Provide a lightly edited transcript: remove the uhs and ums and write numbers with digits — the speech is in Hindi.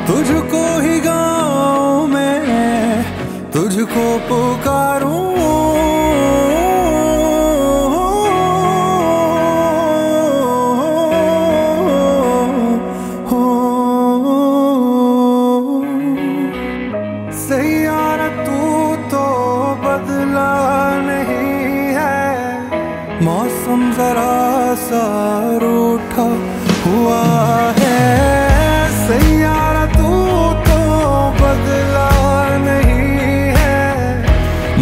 तुझको ही गाँव में तुझको पुकारूं। सैयारा तू तो बदला नहीं है, मौसम जरा सा